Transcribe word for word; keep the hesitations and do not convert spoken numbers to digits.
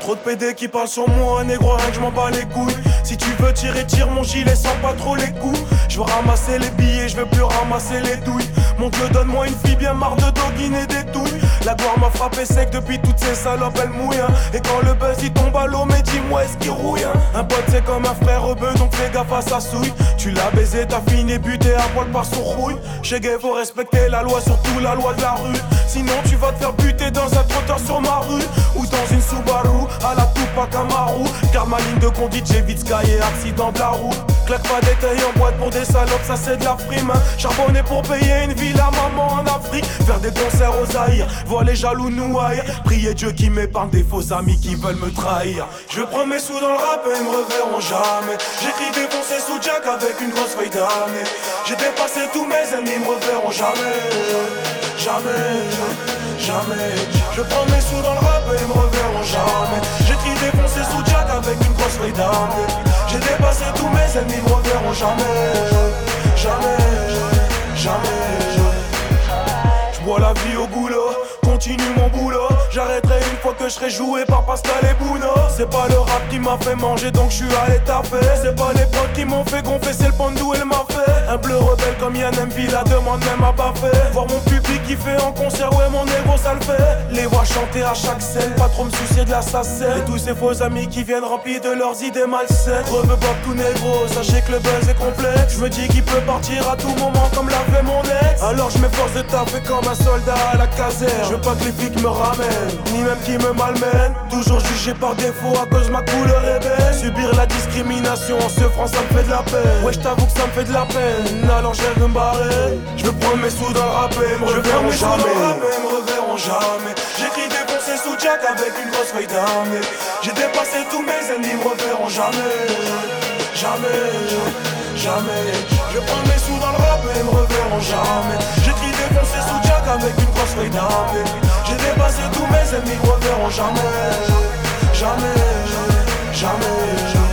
Trop de P D qui parlent sur moi, négro, rien que je m'en bats les couilles. Si tu veux tirer, tire mon gilet sans pas trop les coups. Je veux ramasser les billets, je veux plus ramasser les douilles. Mon Dieu, donne-moi une fille bien marre de doguine et des douilles. La gloire m'a frappé sec depuis toutes ces salopes, elle mouille hein. Et quand le buzz il tombe à l'eau, mais dis-moi est-ce qu'il rouille hein. Un pote c'est comme un frère rebeu, donc fais gaffe à sa souille. Tu l'as baisé, t'as fini buté à poil par son rouille. Chez Gay faut respecter la loi, surtout la loi de la rue. Sinon tu vas te faire buter dans un trottoir sur ma rue. Ou dans une Subaru, à la Tupac Amaru. Car ma ligne de conduite, j'évite Sky et accident de la roue. Claque pas des tailles en boîte pour des salopes, ça c'est de la frime hein. Charbonner pour payer une ville à maman en Afrique. Faire des concerts aux Zaïre, voir les jaloux nous haïr. Prier Dieu qui m'épargne des faux amis qui veulent me trahir. Je prends mes sous dans le rap et ils me reverront jamais. J'écris défoncé sous Jack avec une grosse feuille d'année. J'ai dépassé tous mes ennemis, ils me reverront jamais. Jamais, jamais. Je prends mes sous dans le rap et ils me reverront jamais. J'écris défoncé sous Jack avec une grosse feuille d'année. J'ai dépassé tous mes ennemis, ils me reverront jamais. Jamais, jamais. J'bois la vie au goulot, continue mon boulot. J'arrêterai une fois que je serai joué par Pascal et Bouno. C'est pas le rap qui m'a fait manger donc je suis allé taper. C'est pas les potes qui m'ont fait gonfler, c'est le pandou et le mafé. Un bleu rebelle comme Yann M V, la demande même à pas fait. Voir mon public qui fait en concert, ouais mon ego ça le fait. Les voir chanter à chaque scène, pas trop me soucier de la sacelle. Et tous ces faux amis qui viennent remplis de leurs idées malsaines. Reveux pas tout négro, sachez que le buzz est complexe. Je me dis qu'il peut partir à tout moment comme l'a fait mon ex. Alors je m'efforce de taper comme un soldat à la caserne. Je veux pas que les flics me ramènent, ni même qui me malmènent. Toujours jugé par défaut à cause de ma couleur est belle. Subir la discrimination en se France ça me fait de la peine. Ouais je t'avoue que ça me fait de la peine. Alors je vais me barrer. Je veux prendre mes sous dans le rap et me reverront jamais. Me reverront jamais. J'écris défoncé sous Jack avec une grosse feuille d'armée. J'ai dépassé tous mes ennemis, me reverront jamais. Jamais, jamais. Je prends mes sous dans le rap et me reverront jamais. J'écris défoncé sous Jack avec une grosse feuille d'armée. J'ai dépassé tous mes ennemis, me reverront jamais. Jamais, jamais, jamais.